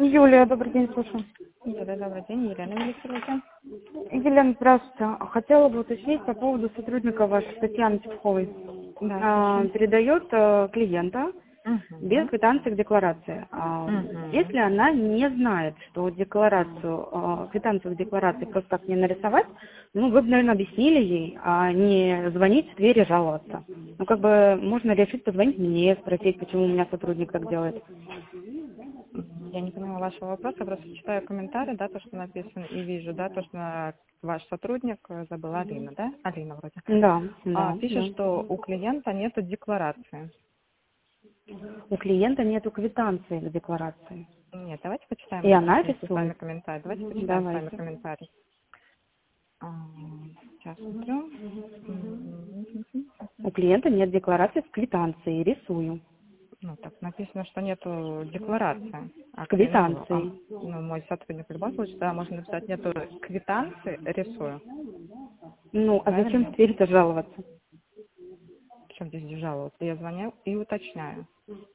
Юлия, добрый день, слушаю. Юля, добрый день. Елена Великолепия. Елена, здравствуйте. Хотела бы уточнить по поводу сотрудника вашей, Татьяны Тиховой. Да, Передает клиента без квитанции к декларации. Если она не знает, что декларацию, квитанцию к декларации просто так не нарисовать, вы бы, наверное, объяснили ей, а не звонить в дверь и жаловаться. Можно решить позвонить мне, спросить, почему у меня сотрудник так делает. Я не поняла вашего вопроса, я просто читаю комментарий, да, то, что написано, и вижу, да, то, что ваш сотрудник, забыла Алина, да? Алина вроде. Да. Пишет, что у клиента нет декларации. У клиента нету квитанции к декларации. Нет, давайте почитаем И она с вами рисует. комментарий. Давайте почитаем с вами комментарий. Сейчас смотрю. У клиента нет декларации с квитанцией. Рисую. Так написано, что нету декларации. С квитанцией. Мой сотрудник в любом случае, да, можно написать, нету квитанции, рисую. А зачем в дверь-то жаловаться? Причем здесь жаловаться? Я звоню и уточняю.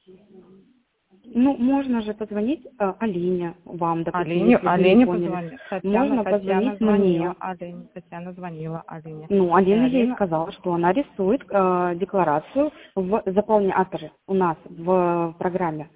Можно же позвонить Алине, вам, допустим. Алине позвонить. Можно позвонить мне. Татьяна звонила Алине. Алина ей сказала, что она рисует декларацию в заполняторе у нас в программе.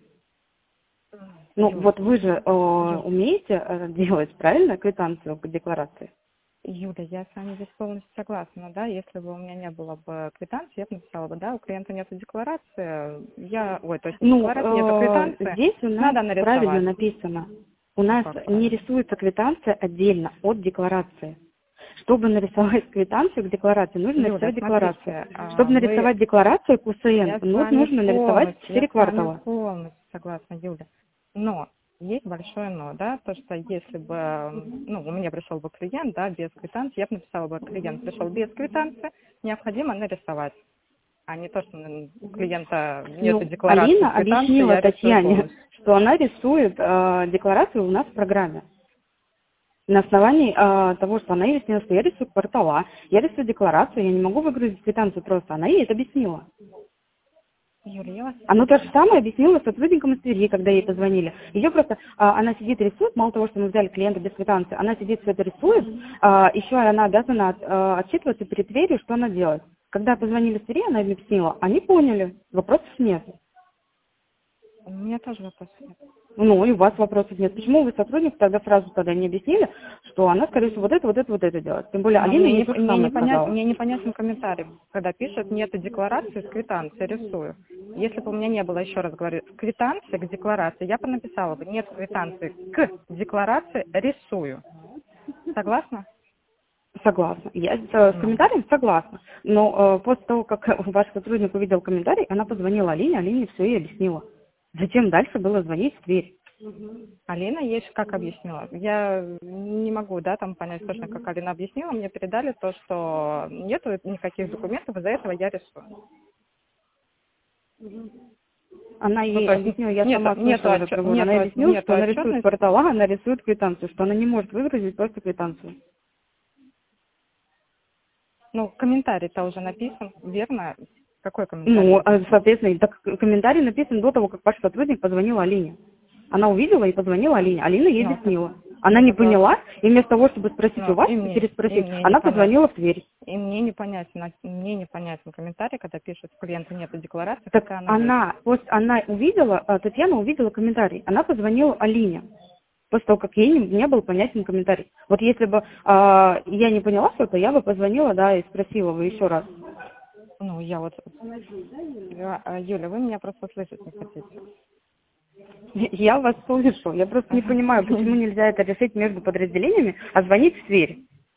Вы же умеете делать, правильно, квитанцию к декларации? Юля, я с вами здесь полностью согласна, да, если бы у меня не было бы квитанции, я бы написала бы, да, у клиента нет декларации, декларации, нету квитанции, здесь у нас надо нарисовать. правильно написано. У нас не рисуется квитанция отдельно от декларации. Чтобы нарисовать квитанцию к декларации, нужно нарисовать декларацию. Чтобы нарисовать декларацию к УСН, нужно нарисовать 4 квартала. Я полностью согласна, Юля, но есть большое но, да, то, что если бы, у меня пришел бы клиент, да, без квитанции, я бы написала бы, клиент пришел без квитанции, необходимо нарисовать, а не то, что у клиента нет декларации. Алина объяснила Татьяне, что она рисует декларацию у нас в программе. На основании того, что она ей объяснила, что я рисую квартала, я рисую декларацию, я не могу выгрузить квитанцию просто. Она ей это объяснила. Юлия, Она то же самое объяснила сотрудникам из Твери, когда ей позвонили. Ее просто, она сидит и рисует, мало того, что мы взяли клиента без квитанции, она сидит, все это рисует, еще она обязана отчитываться перед Тверью, что она делает. Когда позвонили из Твери, она им объяснила, они поняли, вопросов нет. У меня тоже вопросов нет. И у вас вопросов нет. Почему вы сотруднику сразу не объяснили, что она, скорее всего, вот это делает? Тем более Алина ей то же самое сказала. Мне непонятен комментарий, когда пишет, нет декларации с квитанцией, рисую. Если бы у меня не было, еще раз говорю, квитанции к декларации, я бы написала бы, нет квитанции к декларации, рисую. Согласна? Согласна. Я с комментарием согласна. Но после того, как ваш сотрудник увидел комментарий, она позвонила Алине, Алине все ей объяснила. Зачем дальше было звонить в дверь? Алина ей как объяснила? Я не могу, понять точно, как Алина объяснила. Мне передали то, что нету никаких документов, из-за этого я рисую. Она ей объяснила, я сама слышала этот разговор. Она объяснила, что она рисует квартала, она рисует квитанцию, что она не может выгрузить просто квитанцию. Комментарий-то уже написан, верно? Какой комментарий? Соответственно, комментарий написан до того, как ваш сотрудник позвонил Алине. Она увидела и позвонила Алине. Алина ей объяснила. Она не поняла, и вместо того, чтобы спросить у вас, переспросить, она позвонила в дверь. И мне непонятен комментарий, когда пишет, у клиента нет декларации. Так она увидела, Татьяна увидела комментарий. Она позвонила Алине. После того, как ей не был понятен комментарий. Вот если бы я не поняла что-то, я бы позвонила, и спросила бы еще раз. Юля, вы меня просто слышать не хотите. Я вас слышу. Я просто не понимаю, почему нельзя это решить между подразделениями, а звонить в дверь.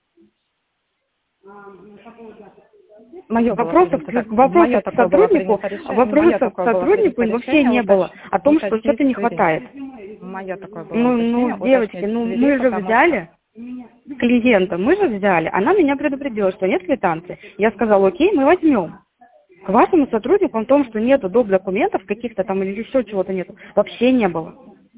Вопросов к сотруднику вообще не было о том, что что-то не хватает. Девочки, мы же взяли клиента, она меня предупредила, что нет квитанции. Я сказала, окей, мы возьмем. К вашему сотруднику о том, что нету доп. Документов каких-то там или еще чего-то нету, вообще не было.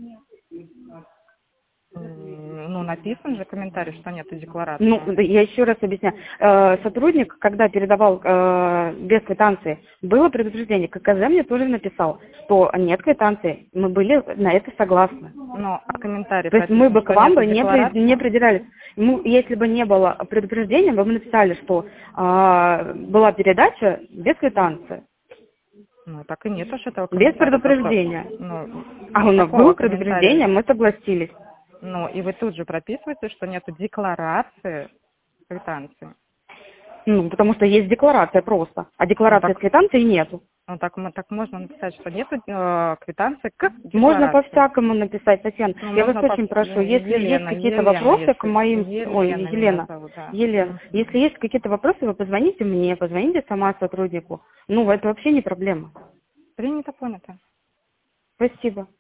Написан же комментарий, что нет декларации. Я еще раз объясняю. Сотрудник, когда передавал без квитанции, было предупреждение. ККЗ мне тоже написал, что нет квитанции. Мы были на это согласны. Ну, а комментарий... То есть мы бы к вам бы не придирались. Ну, если бы не было предупреждения, вы бы написали, что была передача без квитанции. Ну, так и нет уж этого Без комментария. предупреждения. Ну, А у нас было предупреждение, мы согласились. Ну, и вы тут же прописываете, что нету декларации квитанции. Ну, потому что есть декларация просто, а декларации с квитанцией нету. Ну, так можно написать, что нету квитанции к декларации. Можно по-всякому написать, Татьяна. Ну, я вас очень прошу, если есть какие-то вопросы к моим... Елена. Если есть какие-то вопросы, вы позвоните мне, позвоните сама сотруднику. Ну, это вообще не проблема. Принято, понято. Спасибо.